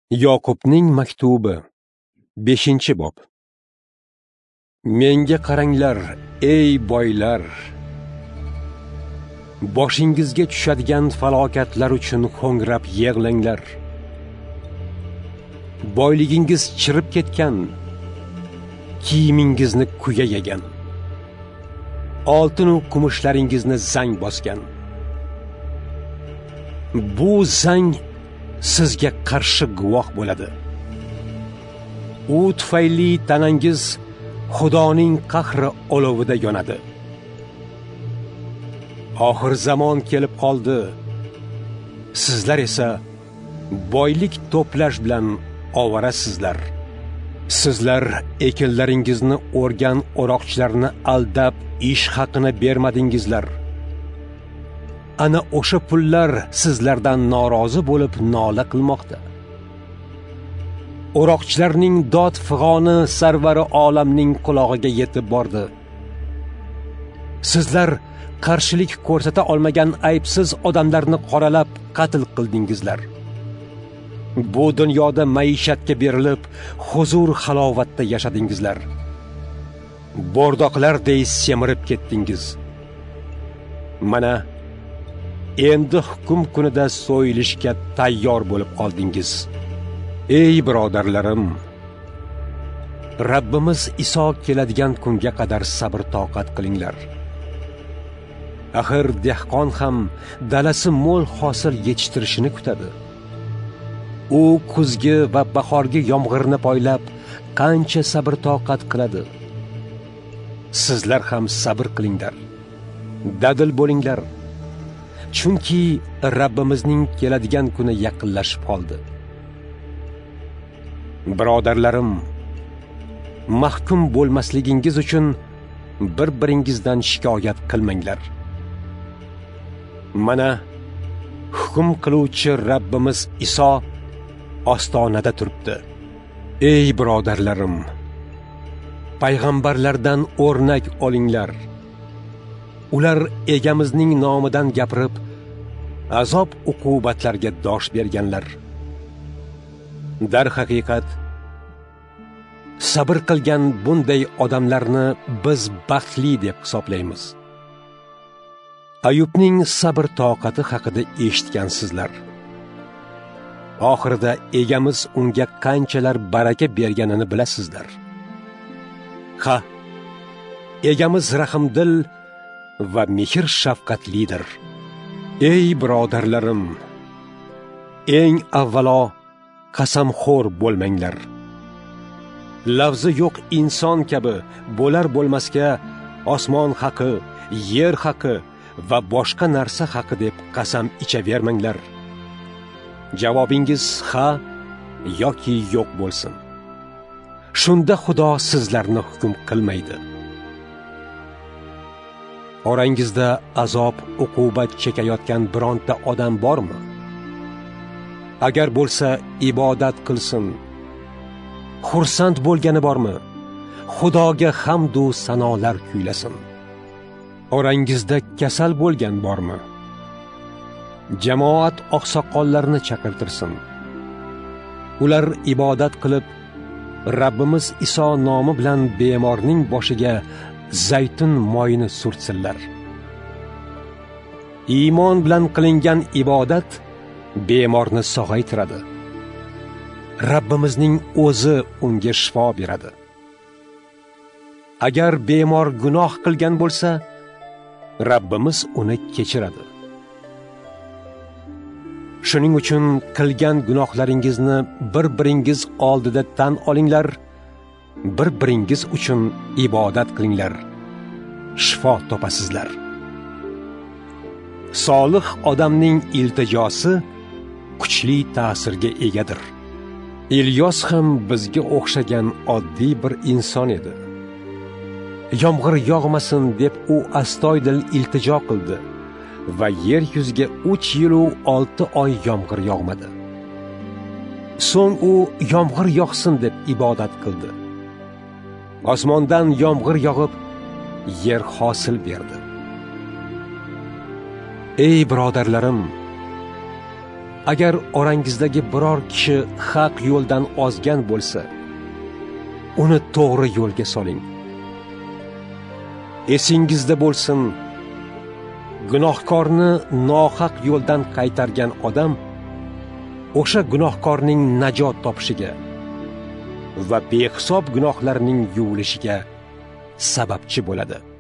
Yoqubning maktubi 5-bob. Menga qaranglar, ey boylar. Boshingizga tushadigan falokatlar uchun ho'ngrab yig'langlar. Boyligingiz chirib ketgan, kiyimingizni kuya yegan. Oltin va kumushlaringizni zang bosgan. Bu zang sizga qarshi guvoh bo'ladi. U tufayli tanangiz Xudoning qahri olovida yonadi. Oxir zamon kelib qoldi. Sizlar esa boylik to'plash bilan ovorasizlar. Sizlar ekinlaringizni o'rgan o'roqchilarni aldab ish haqini bermadingizlar. Ana o'sha pullar sizlardan norozi bo'lib nola qilmoqda. O'roqchilarning dod fig'oni sarvari olamning quloqiga yetib bordi. Sizlar qarshilik ko'rsata olmagan aybsiz odamlarni qoralab qatl qildingizlar. Bu dunyoda maishatga berilib, huzur halovatda yashadingizlar. Bo'rdoqlardek semirib ketdingiz. Mana endi hukm kunida so'yilishga tayyor bo'lib qoldingiz. Ey birodarlarim, Rabbimiz Iso keladigan kunga qadar sabr toqat qilinglar. Axir dehqon ham dalasi mo'l hosil yetishtirishini kutadi. U kuzgi va bahorgi yomg'irni poylab qancha sabr toqat qiladi. Sizlar ham sabr qilinglar. Dadil bo'linglar. Chunki Rabbimizning keladigan kuni yaqinlashib qoldi. Birodarlarim, mahkum bo'lmasligingiz uchun bir-biringizdan shikoyat qilmanglar. Mana hukm qiluvchi Rabbimiz Iso ostonada turibdi. Ey birodarlarim, payg'ambarlardan o'rnak olinglar. Ular egamizning nomidan gapirib, azob uqubatlarga dosh berganlar. Dar haqiqat, sabr qilgan bunday odamlarni biz baxtli deb hisoblaymiz. Ayubning sabr toqati haqida eshitgansizlar. Oxirida egamiz unga qanchalar baraka berganini bilasizlar. Ha, egamiz rahmdil va mehr shafqatlidir. Ey birodarlarim, eng avvalo qasamxo'r bo'lmanglar. Lafzi yo'q inson kabi bo'lar bo'lmasga osmon haqi, yer haqi va boshqa narsa haqi deb qasam ichavermanglar. Javobingiz ha yoki yo'q bo'lsin. Shunda Xudo sizlarni hukm qilmaydi. Orangizda azob, uqubat chekayotgan bironta odam bormi? Agar bo'lsa, ibodat qilsin. Xursand bo'lgani bormi? Xudoga hamd va sanolar kuylasin. Orangizda kasal bo'lgan bormi? Jamoat oqsoqollarini chaqirtirsin. Ular ibodat qilib, Rabbimiz Iso nomi bilan bemorning boshiga zaytun moyini surtsinlar. Iymon bilan qilingan ibodat bemorni sog'aytiradi. Rabbimizning o'zi unga shifo beradi. Agar bemor gunoh qilgan bo'lsa, Rabbimiz uni kechiradi. Shuning uchun qilgan gunohlaringizni bir-biringiz oldida tan olinglar, bir-biringiz uchun ibodat qilinglar. Shifo topasizlar. Solih odamning iltijosi kuchli ta'sirga egadir. Ilyos ham bizga o'xshagan oddiy bir inson edi. Yomg'ir yog'masin deb u astoydil iltijo qildi va yer yuziga 3 yil va 6 oy yomg'ir yog'madi. So'ng u yomg'ir yog'sin deb ibodat qildi. Osmondan yomg'ir yog'ib, yer hosil berdi. Ey birodarlarim, agar orangizdagi biror kishi haq yo'ldan ozgan bo'lsa, uni to'g'ri yo'lga soling. Esingizda bo'lsin, gunohkorni nohaq yo'ldan qaytargan odam o'sha gunohkorning najot topishiga va behisob gunohlarning yuvilishiga sababchi bo'ladi.